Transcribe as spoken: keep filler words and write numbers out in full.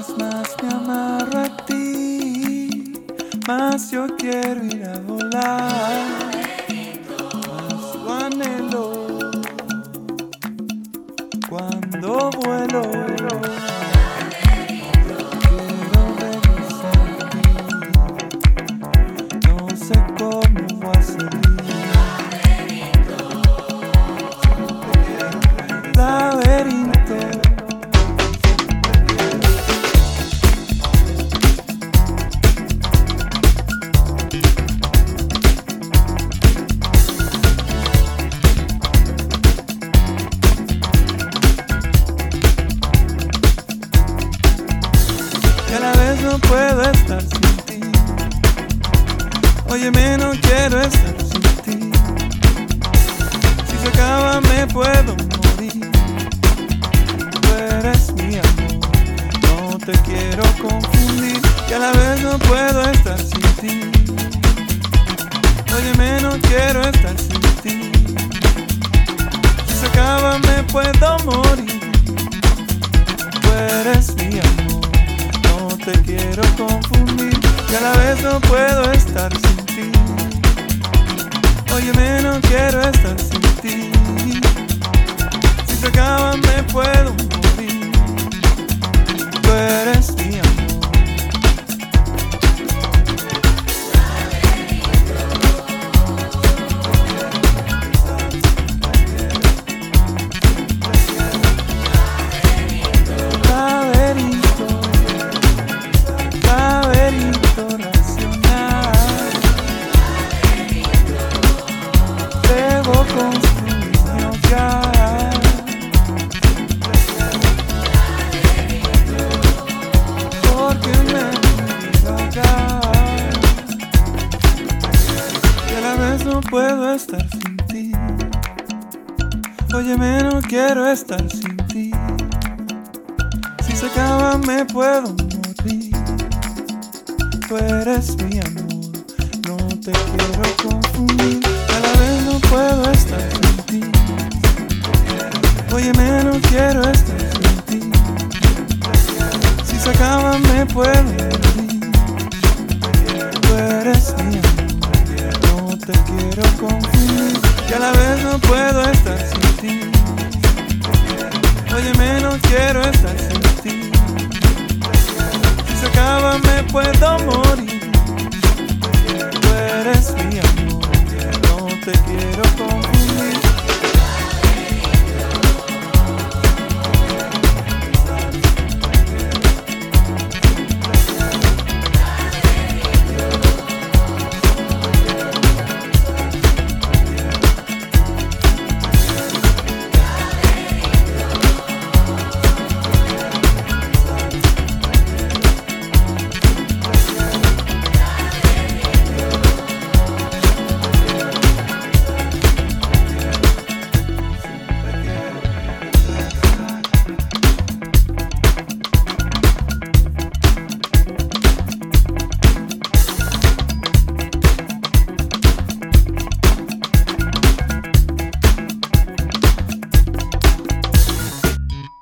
más, más me amarro a ti, más yo quiero ir a volar, más lo anhelo cuando vuelo. Quiero regresar a ti, no sé cómo voy a salir. Laberinto. Que a la vez no puedo estar sin ti. Óyeme, no quiero estar sin ti. Si se acaba me puedo morir. Tú eres mi amor, no te quiero confundir. Que a la vez no puedo estar sin ti. Óyeme, no quiero estar sin ti. Si se acaba me puedo morir. Tú eres mi amor, no te quiero confundir. Que a la vez no puedo estar sin ti. Óyeme, no quiero estar sin ti. Si se acaba me puedo morir. Tú eres mi amor. Laberinto, laberinto racional. Debo construir mi hogar. Porque me quiero acá. Que a la vez no puedo estar sin ti. Óyeme, no quiero estar sin ti. Si se acaba me puedo morir. Tú eres mi amor, no te quiero confundir. A la vez no puedo estar sin ti. Óyeme, no quiero estar sin ti. Si se acaba me puedo morir. Tú eres mi amor, no te quiero confundir. Que a la vez no puedo estar sin ti. Óyeme, no quiero estar sin ti. Si se acaba me puedo morir. Tú eres mi amor, no te quiero confundir.